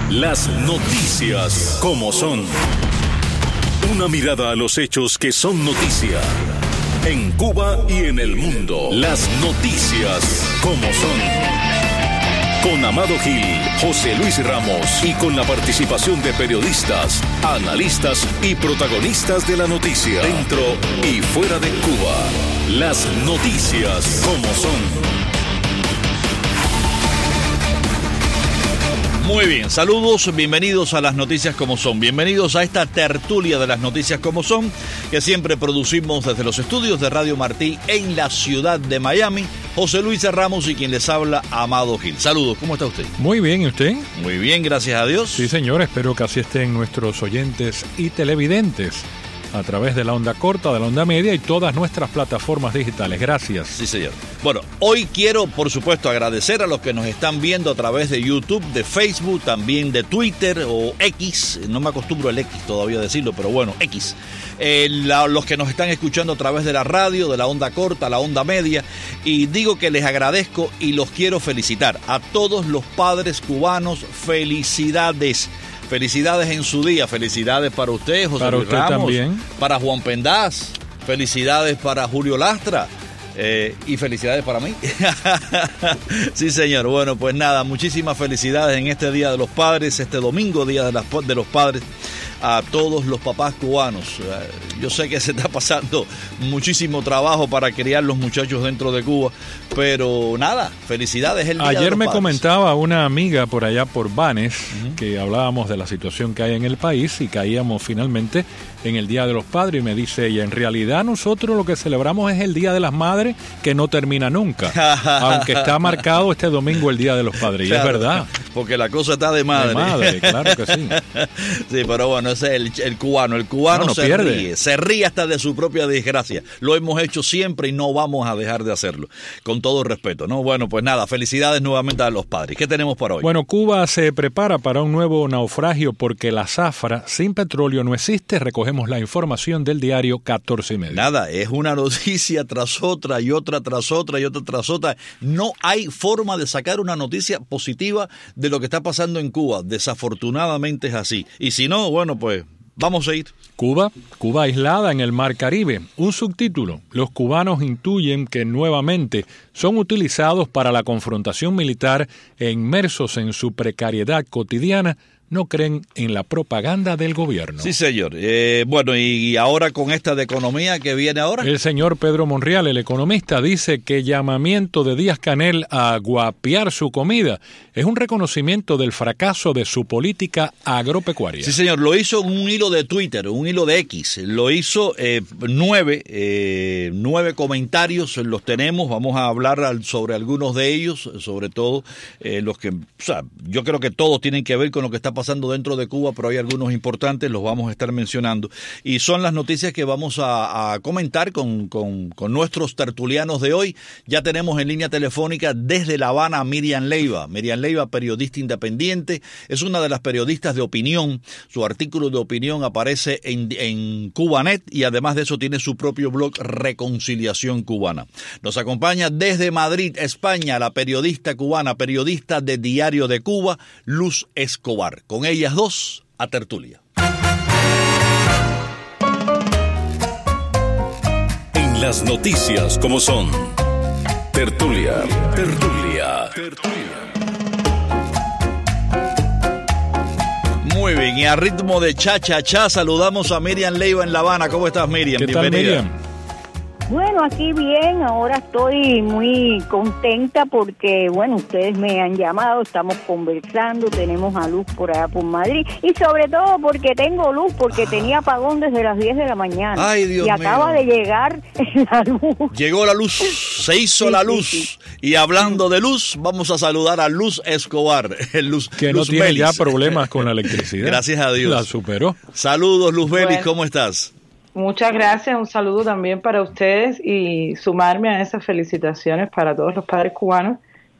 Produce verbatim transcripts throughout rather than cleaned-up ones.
Las noticias como son. Una mirada a los hechos que son noticia. En Cuba y en el mundo. Las noticias como son. Con Amado Gil, José Luis Ramos y con la participación de periodistas, analistas y protagonistas de la noticia. Dentro y fuera de Cuba. Las noticias como son. Muy bien, saludos, bienvenidos a las noticias como son, bienvenidos a esta tertulia de las noticias como son, que siempre producimos desde los estudios de Radio Martí en la ciudad de Miami. José Luis Ramos y quien les habla, Amado Gil. Saludos, ¿cómo está usted? Muy bien, ¿y usted? Muy bien, gracias a Dios. Sí, señor, espero que así estén nuestros oyentes y televidentes a través de la onda corta, de la onda media y todas nuestras plataformas digitales. Gracias. Sí, señor. Bueno, hoy quiero, por supuesto, agradecer a los que nos están viendo a través de YouTube, de Facebook, también de Twitter o X. No me acostumbro al X todavía a decirlo, pero bueno, X. Eh, la, los que nos están escuchando a través de la radio, de la onda corta, la onda media. Y digo que les agradezco y los quiero felicitar. A todos los padres cubanos, felicidades. Felicidades en su día, felicidades para usted, José para Luis usted Ramos, también. Para Juan Pendaz, felicidades para Julio Lastra eh, y felicidades para mí. Sí, señor. Bueno, pues nada, muchísimas felicidades en este Día de los Padres, este domingo, Día de, las, de los Padres, a todos los papás cubanos. Yo sé que se está pasando muchísimo trabajo para criar los muchachos dentro de Cuba, pero nada, felicidades el Día Ayer de los me Padres. Comentaba una amiga por allá por Banes, uh-huh, que hablábamos de la situación que hay en el país y caíamos finalmente en el Día de los Padres, y me dice ella, en realidad nosotros lo que celebramos es el Día de las Madres, que no termina nunca, aunque está marcado este domingo el Día de los Padres, claro, y es verdad. Porque la cosa está de madre. De madre, claro que sí. Sí, pero bueno, ese es el, el cubano. El cubano no, no se pierde. ríe, se ríe hasta de su propia desgracia. Lo hemos hecho siempre y no vamos a dejar de hacerlo. Con todo respeto, ¿no? Bueno, pues nada, felicidades nuevamente a los padres. ¿Qué tenemos para hoy? Bueno, Cuba se prepara para un nuevo naufragio porque la zafra sin petróleo no existe. Recogemos la información del diario catorce y medio. Nada, es una noticia tras otra y otra tras otra y otra tras otra. No hay forma de sacar una noticia positiva de lo que está pasando en Cuba. Desafortunadamente es así. Y si no, bueno, pues vamos a ir. Cuba, Cuba aislada en el Mar Caribe. Un subtítulo. Los cubanos intuyen que nuevamente son utilizados para la confrontación militar e inmersos en su precariedad cotidiana. No creen en la propaganda del gobierno. Sí, señor. Eh, bueno, y ahora con esta de economía que viene ahora. El señor Pedro Monreal, el economista, dice que llamamiento de Díaz-Canel a guapear su comida es un reconocimiento del fracaso de su política agropecuaria. Sí, señor. Lo hizo en un hilo de Twitter, un hilo de X. Lo hizo eh, nueve, eh, nueve comentarios, los tenemos. Vamos a hablar sobre algunos de ellos, sobre todo eh, los que, o sea, yo creo que todos tienen que ver con lo que está pasando dentro de Cuba, pero hay algunos importantes, los vamos a estar mencionando. Y son las noticias que vamos a, a comentar con, con, con nuestros tertulianos de hoy. Ya tenemos en línea telefónica desde La Habana a Miriam Leiva. Miriam Leiva, periodista independiente, es una de las periodistas de opinión. Su artículo de opinión aparece en, en Cubanet y además de eso tiene su propio blog Reconciliación Cubana. Nos acompaña desde Madrid, España, la periodista cubana, periodista de Diario de Cuba, Luz Escobar. Con ellas dos, a tertulia. En las noticias como son. Tertulia, tertulia, tertulia. Muy bien, y a ritmo de cha-cha-cha saludamos a Miriam Leiva en La Habana. ¿Cómo estás, Miriam? ¿Qué Bienvenida. tal, Miriam? Bueno, aquí bien, ahora estoy muy contenta porque, bueno, ustedes me han llamado, estamos conversando, tenemos a Luz por allá por Madrid y sobre todo porque tengo luz, porque ah. tenía apagón desde las diez de la mañana. Ay, Dios y mío. acaba de llegar la luz. Llegó la luz, se hizo sí, la luz. Sí, sí. Y hablando de luz, vamos a saludar a Luz Escobar. Luz, que Luz no tiene Belis. ya problemas con la electricidad. Gracias a Dios. La superó. Saludos, Luz Belis, bueno. ¿cómo estás? Muchas gracias, un saludo también para ustedes y sumarme a esas felicitaciones para todos los padres cubanos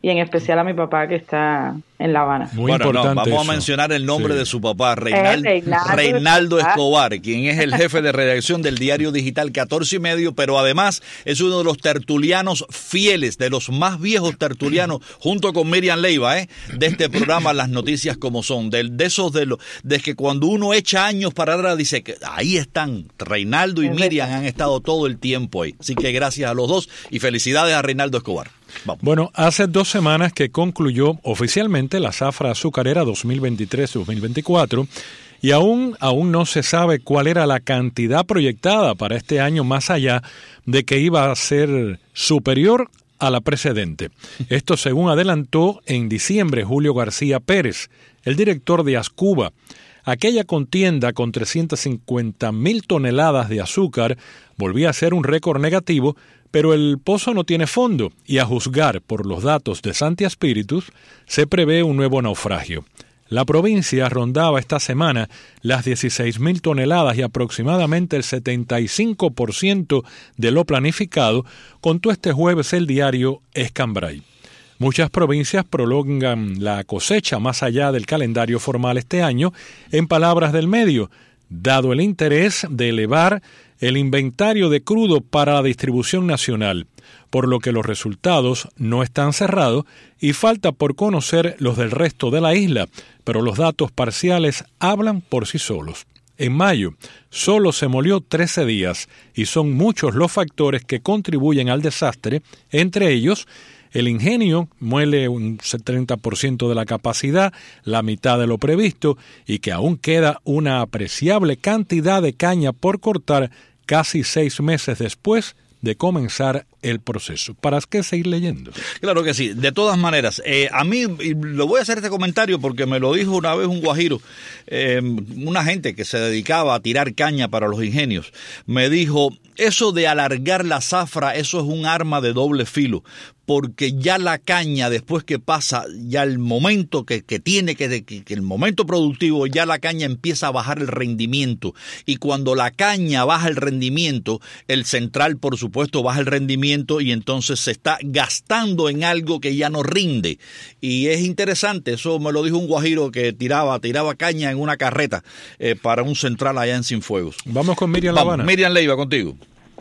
y en especial a mi papá que está en La Habana. Muy bueno, importante no, vamos eso. a mencionar el nombre Sí. de su papá, Reinaldo, Eh, Reinaldo Reinaldo Escobar. Escobar, quien es el jefe de redacción del diario digital catorce y medio, pero además es uno de los tertulianos fieles, de los más viejos tertulianos, junto con Miriam Leiva, ¿eh? de este programa Las Noticias Como Son, de, de esos de los, de que cuando uno echa años para atrás dice que ahí están, Reinaldo y Miriam han estado todo el tiempo ahí. Así que gracias a los dos y felicidades a Reinaldo Escobar. Vamos. Bueno, hace dos semanas que concluyó oficialmente la zafra azucarera dos mil veintitrés dos mil veinticuatro y aún, aún no se sabe cuál era la cantidad proyectada para este año, más allá de que iba a ser superior a la precedente. Esto según adelantó en diciembre Julio García Pérez, el director de Ascuba. Aquella contienda con trescientas cincuenta mil toneladas de azúcar volvía a ser un récord negativo, pero el pozo no tiene fondo y a juzgar por los datos de Santi Spíritus se prevé un nuevo naufragio. La provincia rondaba esta semana las dieciséis mil toneladas y aproximadamente el setenta y cinco por ciento de lo planificado, contó este jueves el diario Escambray. Muchas provincias prolongan la cosecha más allá del calendario formal este año, en palabras del medio, dado el interés de elevar el inventario de crudo para la distribución nacional, por lo que los resultados no están cerrados y falta por conocer los del resto de la isla, pero los datos parciales hablan por sí solos. En mayo solo se molió trece días y son muchos los factores que contribuyen al desastre, entre ellos el ingenio muele un setenta por ciento de la capacidad, la mitad de lo previsto, y que aún queda una apreciable cantidad de caña por cortar casi seis meses después de comenzar el proceso. ¿Para qué seguir leyendo? Claro que sí. De todas maneras, eh, a mí, y lo voy a hacer este comentario porque me lo dijo una vez un guajiro, eh, una gente que se dedicaba a tirar caña para los ingenios, me dijo, eso de alargar la zafra, eso es un arma de doble filo, porque ya la caña, después que pasa ya el momento que, que tiene, que, que, que el momento productivo, ya la caña empieza a bajar el rendimiento, y cuando la caña baja el rendimiento, el central, por supuesto, baja el rendimiento, y entonces se está gastando en algo que ya no rinde. Y es interesante, eso me lo dijo un guajiro que tiraba, tiraba caña en una carreta eh, para un central allá en Cienfuegos. Vamos con Miriam La Vamos, Habana. Miriam Leiva, contigo.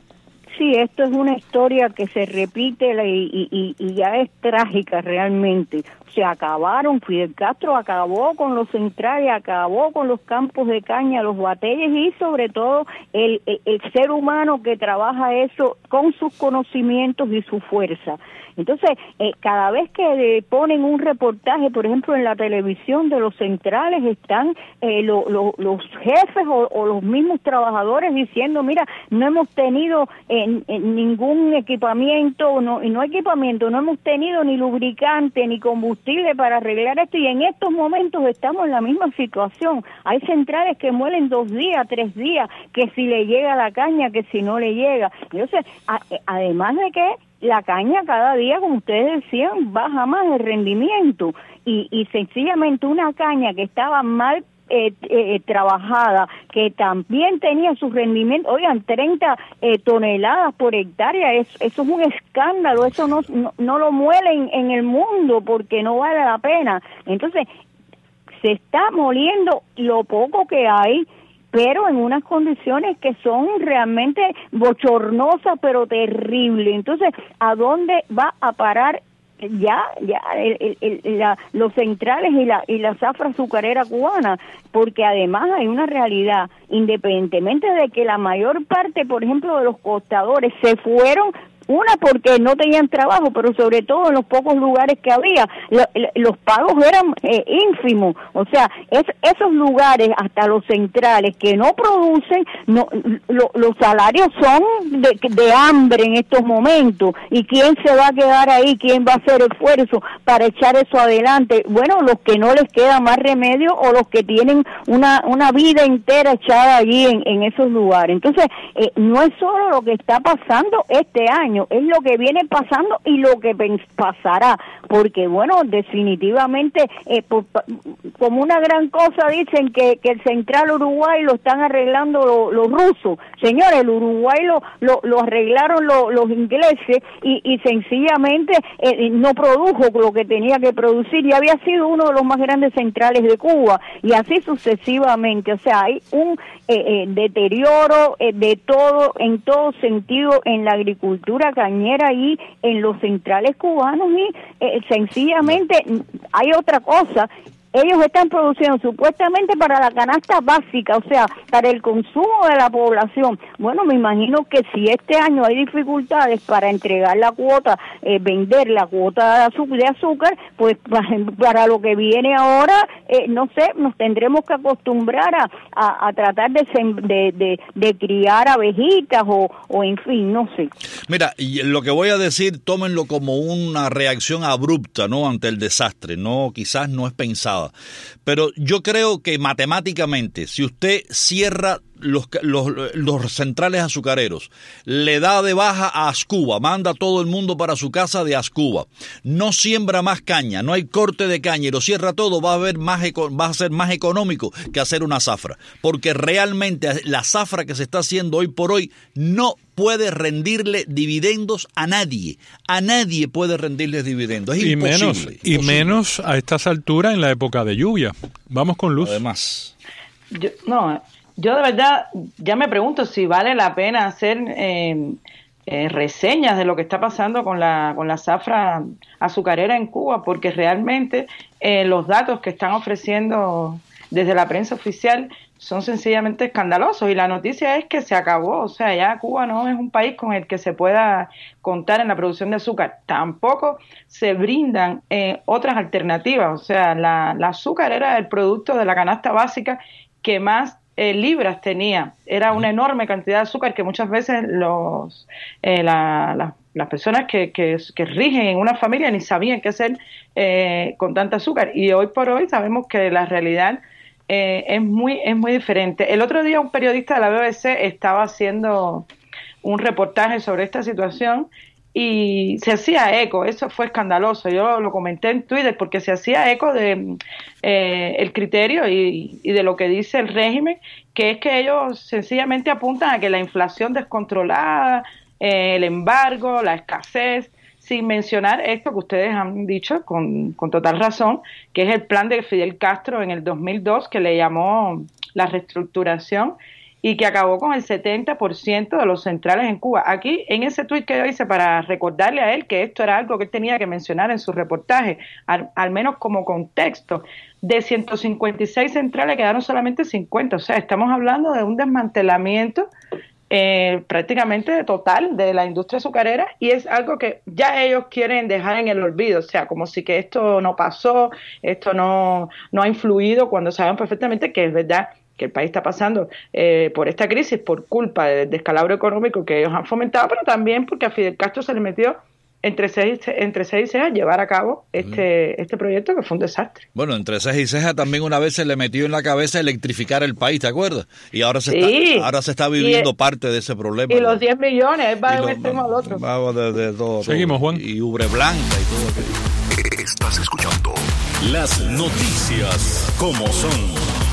Sí, esto es una historia que se repite y, y, y ya es trágica realmente. Se acabaron, Fidel Castro acabó con los centrales, acabó con los campos de caña, los bateyes y sobre todo el, el, el ser humano que trabaja eso con sus conocimientos y su fuerza. Entonces, eh, cada vez que eh, ponen un reportaje, por ejemplo, en la televisión de los centrales, están eh, lo, lo, los jefes o, o los mismos trabajadores diciendo, mira, no hemos tenido eh, ningún equipamiento, no, no equipamiento, no hemos tenido ni lubricante, ni combustible para arreglar esto, y en estos momentos estamos en la misma situación. Hay centrales que muelen dos días, tres días, que si le llega la caña, que si no le llega. Entonces, a, además de que la caña cada día, como ustedes decían, baja más el rendimiento y, y sencillamente una caña que estaba mal eh, eh, trabajada, que también tenía su rendimiento, oigan, treinta eh, toneladas por hectárea, es, eso es un escándalo, eso no, no, no lo muelen en el mundo porque no vale la pena. Entonces, se está moliendo lo poco que hay, pero en unas condiciones que son realmente bochornosas, pero terribles. Entonces, ¿a dónde va a parar ya ya el, el, el, la, los centrales y la y la zafra azucarera cubana? Porque además hay una realidad, independientemente de que la mayor parte, por ejemplo, de los costadores se fueron, una porque no tenían trabajo, pero sobre todo en los pocos lugares que había, lo, los pagos eran eh, ínfimos, o sea, es, esos lugares, hasta los centrales que no producen, no, lo, los salarios son de, de hambre en estos momentos, y quién se va a quedar ahí, quién va a hacer esfuerzo para echar eso adelante. Bueno, los que no les queda más remedio o los que tienen una una vida entera echada allí en, en esos lugares. Entonces, eh, no es solo lo que está pasando este año, año, es lo que viene pasando y lo que pasará, porque bueno, definitivamente, eh, por, como una gran cosa dicen que, que el Central Uruguay lo están arreglando lo, los rusos. Señores, el Uruguay lo, lo, lo arreglaron lo, los ingleses y, y sencillamente eh, no produjo lo que tenía que producir y había sido uno de los más grandes centrales de Cuba y así sucesivamente. O sea, hay un eh, eh, deterioro eh, de todo, en todo sentido, en la agricultura cañera y en los centrales cubanos y eh, sencillamente hay otra cosa. Ellos están produciendo supuestamente para la canasta básica, o sea, para el consumo de la población. Bueno, me imagino que si este año hay dificultades para entregar la cuota, eh, vender la cuota de azúcar, de azúcar pues para, para lo que viene ahora, eh, no sé, nos tendremos que acostumbrar a, a, a tratar de, de, de, de criar abejitas o, o en fin, no sé. Mira, y lo que voy a decir, tómenlo como una reacción abrupta, ¿no?, ante el desastre, no, quizás no es pensada. Pero yo creo que matemáticamente, si usted cierra los, los, los centrales azucareros, le da de baja a Ascuba, manda a todo el mundo para su casa de Ascuba, no siembra más caña, no hay corte de caña y lo cierra todo, va a haber más, va a ser más económico que hacer una zafra, porque realmente la zafra que se está haciendo hoy por hoy no puede rendirle dividendos a nadie, a nadie puede rendirle dividendos, es y imposible. Menos, imposible. Y menos a estas alturas en la época de lluvia. Vamos con Luz. Además. Yo, no, yo de verdad ya me pregunto si vale la pena hacer eh, eh, reseñas de lo que está pasando con la con la zafra azucarera en Cuba, porque realmente eh, los datos que están ofreciendo desde la prensa oficial son sencillamente escandalosos y la noticia es que se acabó, o sea, ya Cuba no es un país con el que se pueda contar en la producción de azúcar, tampoco se brindan eh, otras alternativas, o sea, la, la azúcar era el producto de la canasta básica que más eh, libras tenía, era una enorme cantidad de azúcar que muchas veces los eh, la, la, las personas que, que, que rigen en una familia ni sabían qué hacer eh, con tanta azúcar y hoy por hoy sabemos que la realidad Eh, es muy es muy diferente. El otro día un periodista de la B B C estaba haciendo un reportaje sobre esta situación y se hacía eco, eso fue escandaloso, yo lo comenté en Twitter porque se hacía eco de eh, el criterio y, y de lo que dice el régimen, que es que ellos sencillamente apuntan a que la inflación descontrolada, eh, el embargo, la escasez, sin mencionar esto que ustedes han dicho con, con total razón, que es el plan de Fidel Castro en el dos mil dos, que le llamó la reestructuración y que acabó con el setenta por ciento de los centrales en Cuba. Aquí, en ese tuit que yo hice para recordarle a él que esto era algo que él tenía que mencionar en su reportaje, al, al menos como contexto, de ciento cincuenta y seis centrales quedaron solamente cincuenta, o sea, estamos hablando de un desmantelamiento Eh, prácticamente total de la industria azucarera y es algo que ya ellos quieren dejar en el olvido, o sea, como si que esto no pasó, esto no, no ha influido, cuando saben perfectamente que es verdad que el país está pasando eh, por esta crisis por culpa del descalabro económico que ellos han fomentado, pero también porque a Fidel Castro se le metió entre seis, entre seis y cejas llevar a cabo este, este proyecto que fue un desastre. Bueno, entre ceja y ceja también una vez se le metió en la cabeza electrificar el país, ¿te acuerdas? Y ahora se, sí. está, ahora se está viviendo y, parte de ese problema. Y ¿no? Los diez millones, va de un extremo al otro. Va de, de todo, Seguimos, todo. Juan. Y ubre blanca y todo aquello. Estás escuchando las noticias como son.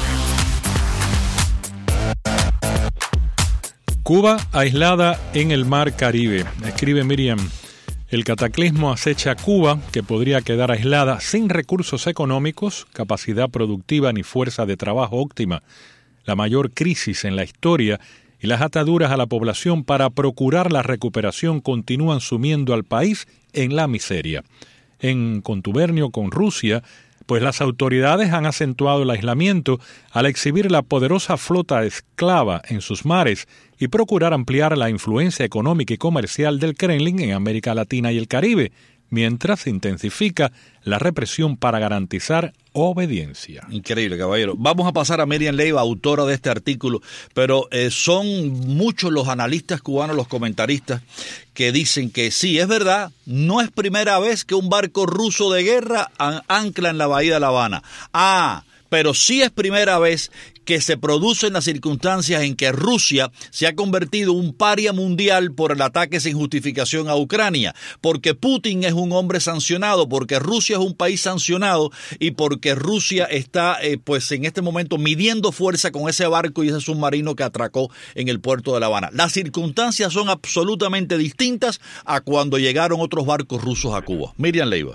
Cuba aislada en el Mar Caribe. Escribe Miriam. El cataclismo acecha a Cuba, que podría quedar aislada sin recursos económicos, capacidad productiva ni fuerza de trabajo óptima. La mayor crisis en la historia y las ataduras a la población para procurar la recuperación continúan sumiendo al país en la miseria. En contubernio con Rusia, pues las autoridades han acentuado el aislamiento al exhibir la poderosa flota esclava en sus mares y procurar ampliar la influencia económica y comercial del Kremlin en América Latina y el Caribe, mientras se intensifica la represión para garantizar obediencia. Increíble, caballero. Vamos a pasar a Miriam Leiva, autora de este artículo, pero eh, son muchos los analistas cubanos, los comentaristas, que dicen que sí, es verdad, no es primera vez que un barco ruso de guerra an- ancla en la bahía de La Habana. Ah, pero sí es primera vez que se producen las circunstancias en que Rusia se ha convertido en un paria mundial por el ataque sin justificación a Ucrania, porque Putin es un hombre sancionado, porque Rusia es un país sancionado y porque Rusia está eh, pues en este momento midiendo fuerza con ese barco y ese submarino que atracó en el puerto de La Habana. Las circunstancias son absolutamente distintas a cuando llegaron otros barcos rusos a Cuba. Miriam Leiva.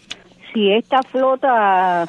Si esta flota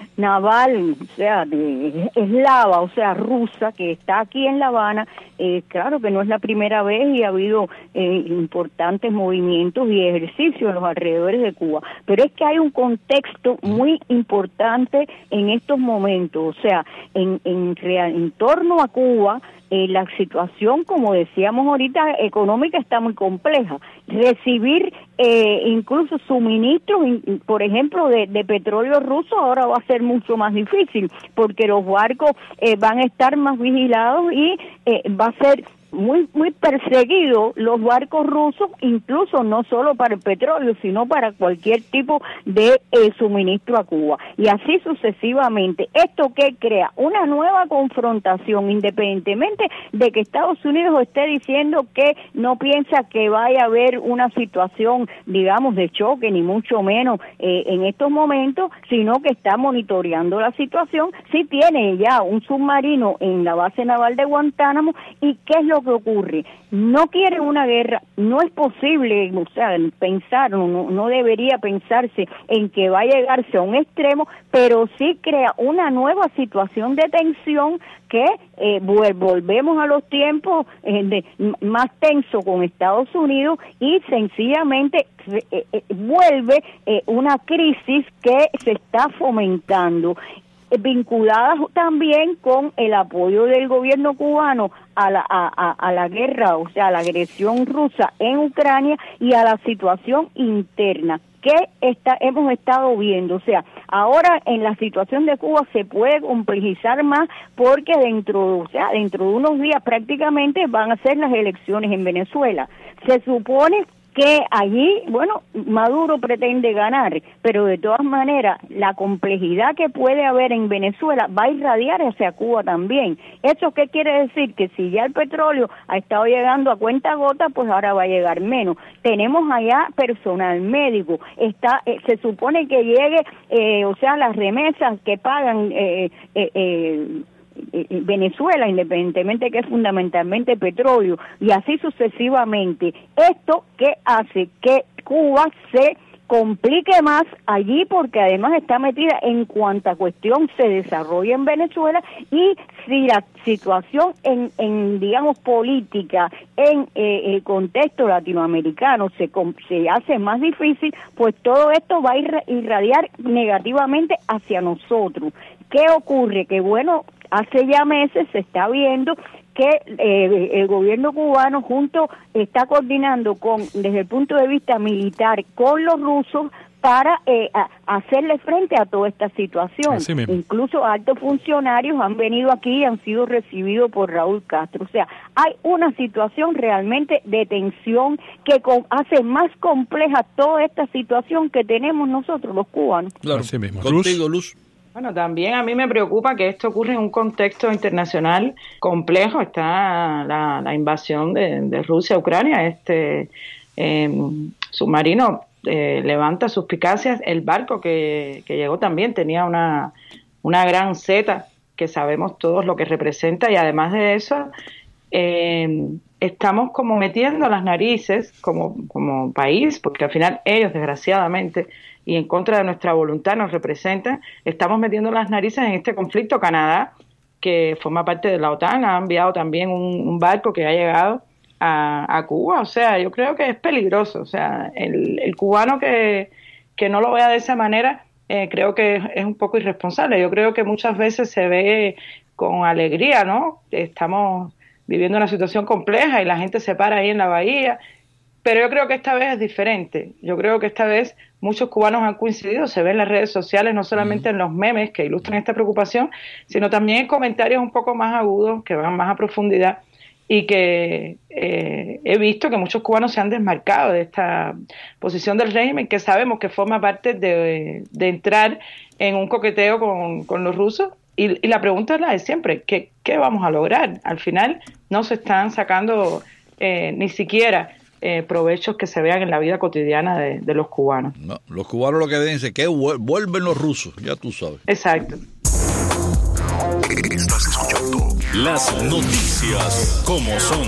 naval, o sea, de eslava, o sea, rusa, que está aquí en La Habana, eh, claro que no es la primera vez y ha habido eh, importantes movimientos y ejercicios en los alrededores de Cuba, pero es que hay un contexto muy importante en estos momentos, o sea, en, en, real, en torno a Cuba, Eh, la situación, como decíamos ahorita, económica está muy compleja. Recibir eh, incluso suministros, in, por ejemplo, de, de petróleo ruso ahora va a ser mucho más difícil porque los barcos eh, van a estar más vigilados y eh, va a ser muy muy perseguidos los barcos rusos, incluso no solo para el petróleo, sino para cualquier tipo de eh, suministro a Cuba. Y así sucesivamente. ¿Esto qué crea? Una nueva confrontación, independientemente de que Estados Unidos esté diciendo que no piensa que vaya a haber una situación, digamos, de choque, ni mucho menos eh, en estos momentos, sino que está monitoreando la situación. Sí tiene ya un submarino en la base naval de Guantánamo. ¿Y qué es lo que ocurre? No quieren una guerra, no es posible, o sea, pensar, no, no debería pensarse en que va a llegarse a un extremo, pero sí crea una nueva situación de tensión que eh, volvemos a los tiempos eh, de, más tenso con Estados Unidos y sencillamente eh, eh, vuelve eh, una crisis que se está fomentando, vinculadas también con el apoyo del gobierno cubano a la a, a, a la guerra, o sea, a la agresión rusa en Ucrania y a la situación interna que está, hemos estado viendo. O sea, ahora en la situación de Cuba se puede complejizar más porque dentro, o sea, dentro de unos días prácticamente van a ser las elecciones en Venezuela. Se supone que allí, bueno, Maduro pretende ganar, pero de todas maneras la complejidad que puede haber en Venezuela va a irradiar hacia Cuba también. ¿Eso qué quiere decir? Que si ya el petróleo ha estado llegando a cuenta gota, pues ahora va a llegar menos. Tenemos allá personal médico, está eh, se supone que llegue, eh, o sea, las remesas que pagan eh, eh, eh, Venezuela, independientemente que es fundamentalmente petróleo, y así sucesivamente. Esto que hace que Cuba se complique más allí porque además está metida en cuanta cuestión se desarrolla en Venezuela, y si la situación en, en digamos, política en eh, el contexto latinoamericano se, se hace más difícil, pues todo esto va a irradiar negativamente hacia nosotros. ¿Qué ocurre? Que bueno, hace ya meses se está viendo que eh, el gobierno cubano junto está coordinando con desde el punto de vista militar con los rusos para eh, a, hacerle frente a toda esta situación. Incluso altos funcionarios han venido aquí y han sido recibidos por Raúl Castro. O sea, hay una situación realmente de tensión que con, hace más compleja toda esta situación que tenemos nosotros los cubanos. Claro, así mismo. Contigo, Luz. Bueno, también a mí me preocupa que esto ocurre en un contexto internacional complejo. Está la, la invasión de, de Rusia a Ucrania. Este eh, submarino eh, levanta suspicacias. El barco que, que llegó también tenía una, una gran zeta que sabemos todos lo que representa, y además de eso eh, estamos como metiendo las narices como, como país, porque al final ellos desgraciadamente y en contra de nuestra voluntad nos representan, estamos metiendo las narices en este conflicto. Canadá, que forma parte de la OTAN, ha enviado también un, un barco que ha llegado a, a Cuba. O sea, yo creo que es peligroso. O sea, el, el cubano que, que no lo vea de esa manera, eh, creo que es, es un poco irresponsable. Yo creo que muchas veces se ve con alegría, ¿no? Estamos viviendo una situación compleja y la gente se para ahí en la bahía. Pero yo creo que esta vez es diferente. Yo creo que esta vez muchos cubanos han coincidido, se ve en las redes sociales, no solamente en los memes que ilustran esta preocupación, sino también en comentarios un poco más agudos, que van más a profundidad, y que eh, he visto que muchos cubanos se han desmarcado de esta posición del régimen, que sabemos que forma parte de, de entrar en un coqueteo con, con los rusos. Y, y la pregunta es la de siempre, ¿qué, qué vamos a lograr? Al final no se están sacando eh, ni siquiera eh, provechos que se vean en la vida cotidiana de, de los cubanos. No, los cubanos lo que dicen es que vuelven los rusos, ya tú sabes. Exacto. Estás escuchando las noticias como son.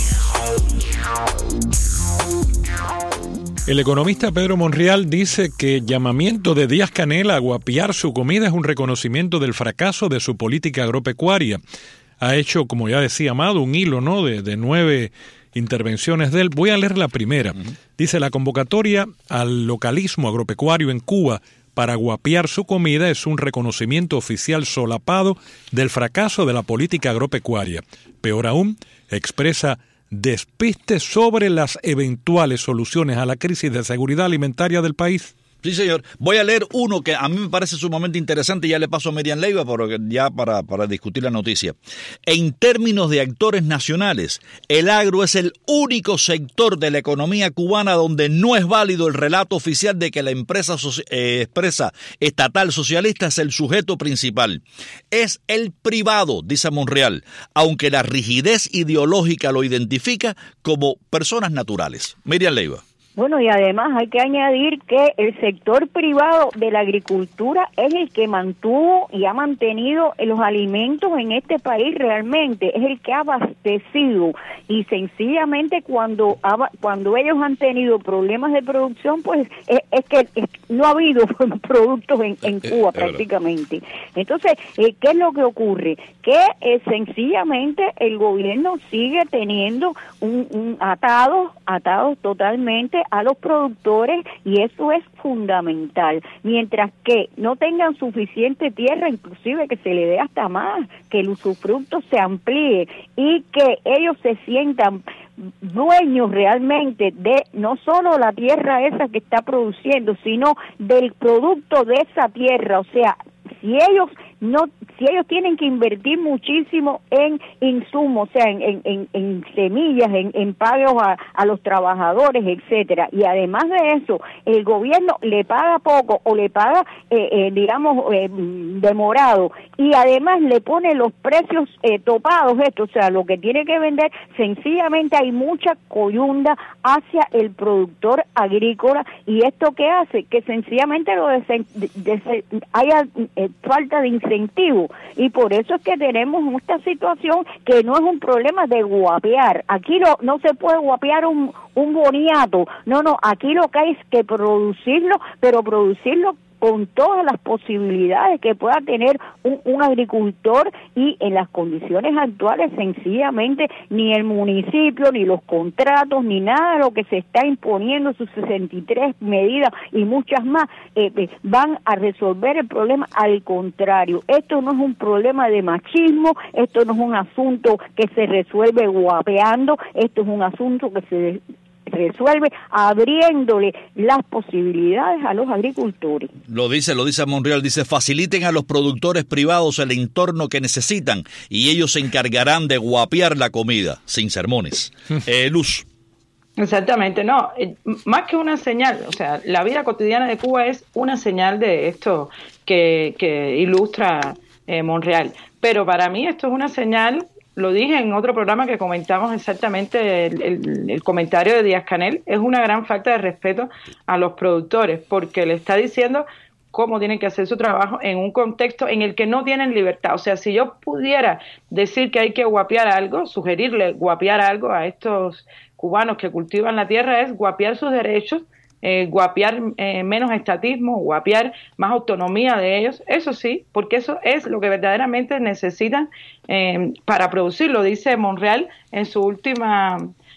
El economista Pedro Monreal dice que llamamiento de Díaz-Canel a guapiar su comida es un reconocimiento del fracaso de su política agropecuaria. Ha hecho, como ya decía Amado, un hilo, ¿no?, de, de nueve intervenciones de él. Voy a leer la primera. Uh-huh. Dice: la convocatoria al localismo agropecuario en Cuba para guapiar su comida es un reconocimiento oficial solapado del fracaso de la política agropecuaria. Peor aún, expresa despiste sobre las eventuales soluciones a la crisis de seguridad alimentaria del país. Sí, señor. Voy a leer uno que a mí me parece sumamente interesante y ya le paso a Miriam Leiva pero ya para, para discutir la noticia. En términos de actores nacionales, el agro es el único sector de la economía cubana donde no es válido el relato oficial de que la empresa eh, expresa estatal socialista es el sujeto principal. Es el privado, dice Monreal, aunque la rigidez ideológica lo identifica como personas naturales. Miriam Leiva. Bueno, y además hay que añadir que el sector privado de la agricultura es el que mantuvo y ha mantenido los alimentos en este país realmente, es el que ha abastecido, y sencillamente cuando cuando ellos han tenido problemas de producción, pues es, es que es, no ha habido productos en, en Cuba prácticamente. Entonces, eh, ¿qué es lo que ocurre? Que eh, sencillamente el gobierno sigue teniendo un, un atados, atados totalmente a los productores, y eso es fundamental. Mientras que no tengan suficiente tierra, inclusive que se le dé hasta más, que el usufructo se amplíe y que ellos se sientan dueños realmente de no solo la tierra esa que está produciendo, sino del producto de esa tierra. O sea, si ellos no, si ellos tienen que invertir muchísimo en insumos, o sea, en, en, en, en semillas, en, en pagos a, a los trabajadores, etcétera, y además de eso, el gobierno le paga poco o le paga, eh, eh, digamos, eh, demorado, y además le pone los precios eh, topados, esto, o sea, lo que tiene que vender, sencillamente hay mucha coyunda hacia el productor agrícola, y esto que hace que sencillamente lo desen, de, haya eh, falta de incentivo, y por eso es que tenemos esta situación que no es un problema de guapear. Aquí no, no se puede guapear un, un boniato, no, no, aquí lo que hay es que producirlo, pero producirlo con todas las posibilidades que pueda tener un, un agricultor, y en las condiciones actuales sencillamente ni el municipio, ni los contratos, ni nada de lo que se está imponiendo, sus sesenta y tres medidas y muchas más, eh, eh, van a resolver el problema. Al contrario, esto no es un problema de machismo, esto no es un asunto que se resuelve guapeando, esto es un asunto que se resuelve abriéndole las posibilidades a los agricultores. Lo dice, lo dice Monreal, dice: faciliten a los productores privados el entorno que necesitan y ellos se encargarán de guapear la comida, sin sermones. eh, Luz. Exactamente, no, eh, más que una señal, o sea, la vida cotidiana de Cuba es una señal de esto que, que ilustra eh, Monreal, pero para mí esto es una señal. Lo dije en otro programa que comentamos exactamente el, el, el comentario de Díaz-Canel, es una gran falta de respeto a los productores, porque le está diciendo cómo tienen que hacer su trabajo en un contexto en el que no tienen libertad. O sea, si yo pudiera decir que hay que guapear algo, sugerirle guapear algo a estos cubanos que cultivan la tierra, es guapear sus derechos, Eh, guapear eh, menos estatismo, guapear más autonomía de ellos, eso sí, porque eso es lo que verdaderamente necesitan eh, para producirlo. Dice Monreal en su última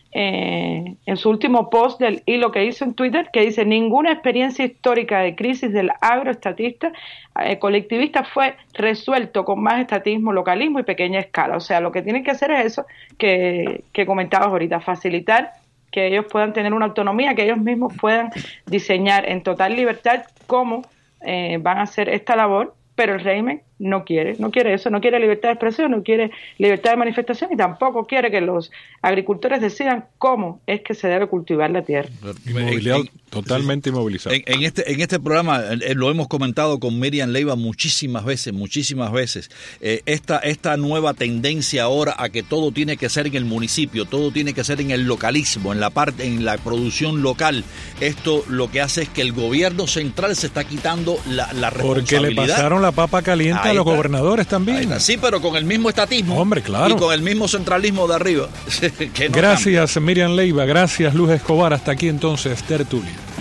eh, en su último post del hilo que hizo en Twitter, que dice: ninguna experiencia histórica de crisis del agroestatista eh, colectivista fue resuelto con más estatismo, localismo y pequeña escala. O sea, lo que tienen que hacer es eso que, que comentabas ahorita, facilitar que ellos puedan tener una autonomía, que ellos mismos puedan diseñar en total libertad cómo eh, van a hacer esta labor, pero el régimen no quiere, no quiere eso, no quiere libertad de expresión, no quiere libertad de manifestación y tampoco quiere que los agricultores decidan cómo es que se debe cultivar la tierra. Inmovilizado, en, totalmente sí, inmovilizado. En, en este en este programa eh, lo hemos comentado con Miriam Leiva muchísimas veces, muchísimas veces. Eh, esta esta nueva tendencia ahora a que todo tiene que ser en el municipio, todo tiene que ser en el localismo, en la parte, en la producción local. Esto lo que hace es que el gobierno central se está quitando la, la responsabilidad. Porque le pasaron la papa caliente Ahí a los está. gobernadores también. Sí, pero con el mismo estatismo. Hombre, claro. Y con el mismo centralismo de arriba. que no gracias, cambia. Miriam Leiva. Gracias, Luz Escobar. Hasta aquí entonces, Tertulia.